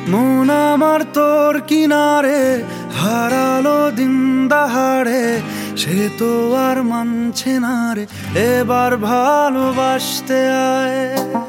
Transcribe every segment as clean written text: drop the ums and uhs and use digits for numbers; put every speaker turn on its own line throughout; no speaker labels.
মন আমার তোর কিনারে হারালো দিন দাহাড়ে, সে তো আর মানছে না রে, এবার ভালোবাসতে আয়।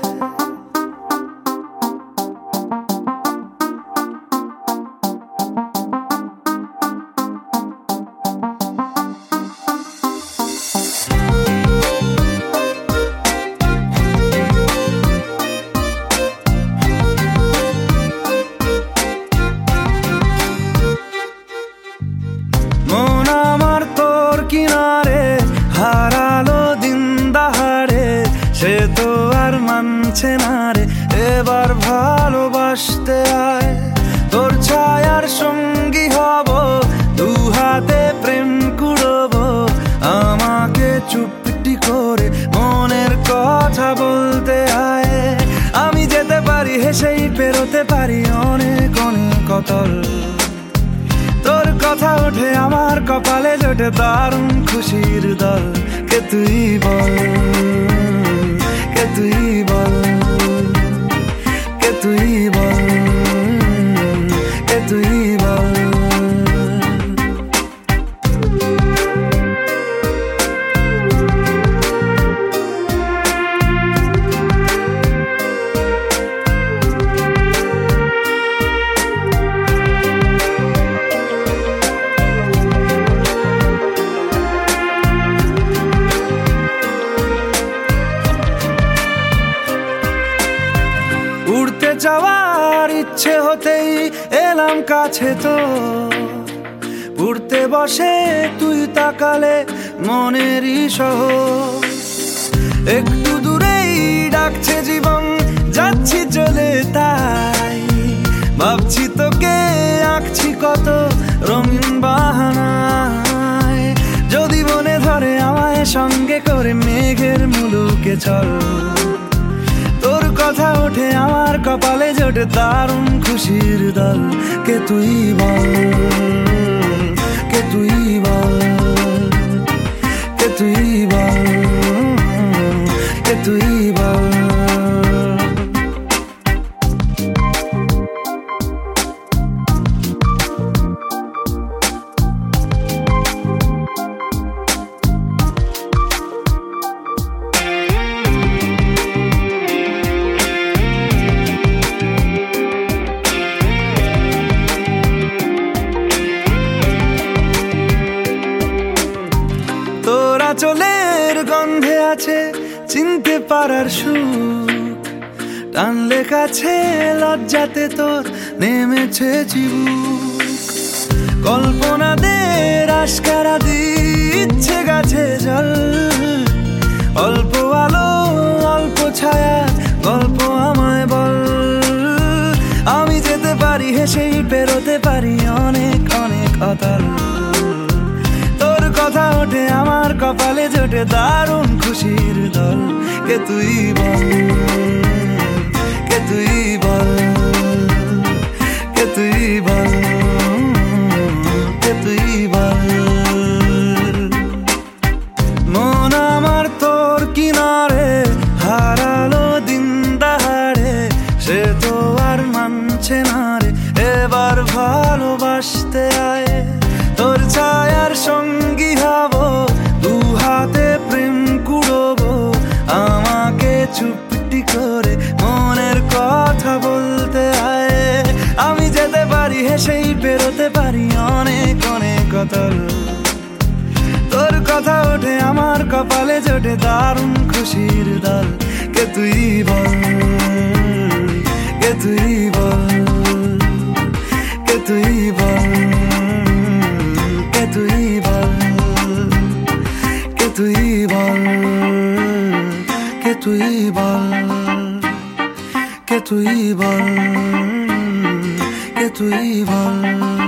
মন আমার তোর কিনারে হারালো দিন দাহাড়ে, সে তো আর মানছে না রে, এবার ভালোবাসতে আয়। তোর ছায়ার সঙ্গী হব, দু হাতে প্রেম কুড়বো, আমাকে চুপটি করে মনের কথা বলতে আয়। আমি যেতে পারি হেসেই পেরোতে পারি অনেক অনেক অতল, তোর কথা ওঠে আমার কপালে জোটে দারুণ খুশির দল। কে তুই বল, কে তুই বল, কে তুই বল, কে তুই বল। উড়তে যাওয়ার ইচ্ছে হতেই এলাম কাছে তো, উড়তে বসে তুই তাকালে মনেরই শহর। একটু দূরেই ডাকছে জীবন, যাচ্ছি চলে তাই ভাবছি তোকে আঁকছি কত রঙিন বাহানায়। যদি মনে ধরে আমায় সঙ্গে করে মেঘের মুলুকে চল, তোর কথা ওঠে আমার কপালে জোটে দারুণ খুশির দল। কে তুই বল, কে তুই বল, কে তুই বল, কে তুই বল। তোরা চলের গন্ধে আছে চিনতে পারার সুখ, টানলে কাছে লজ্জাতে তোর নেমেছে চিবুক। কল্পনাদের আশকারা দিচ্ছে গাছে জল, অল্প আলো অল্প ছায়া গল্প আমায় বল। আমি যেতে পারি হেসেই পেরোতে পারি অনেক অনেক অতল, তোর কথা ওঠে আমার কপালে জোটে দারুণ খুশির দল। কে তুই বল, কে তুই বল, কে তুই বল, কে তুই বল। মন আমার তোর কিনারে হারালো দিন দাহাড়ে, সে তো আর মানছে না রে, এবার ভালোবাসতে আয়। তোর ছায়ার সঙ্গী হব, দু হাতে প্রেম কুড়বো, আমাকে চুপটি করে মনের কথা বলতে আয়। আমি যেতে পারি হেসেই পেরোতে পারি অনেক অনেক অতল, তোর কথা ওঠে আমার কপালে জোটে দারুণ খুশির দল। কে তুই বল, কে তুই বল, কে তুই বল, কে তুই বল, কে তুই বল, কে তুই বল, কে তুই বল, কে তুই বল।